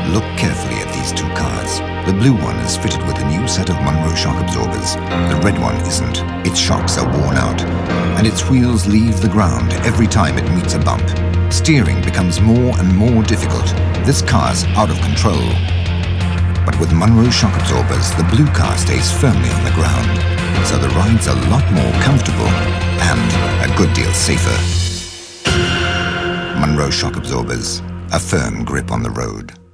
Look carefully at these two cars. The blue one is fitted with a new set of Monroe shock absorbers. The red one isn't. Its shocks are worn out, and its wheels leave the ground every time it meets a bump. Steering becomes more and more difficult. This car's out of control. But with Monroe shock absorbers, the blue car stays firmly on the ground, so the ride's a lot more comfortable and a good deal safer. Monroe shock absorbers, a firm grip on the road.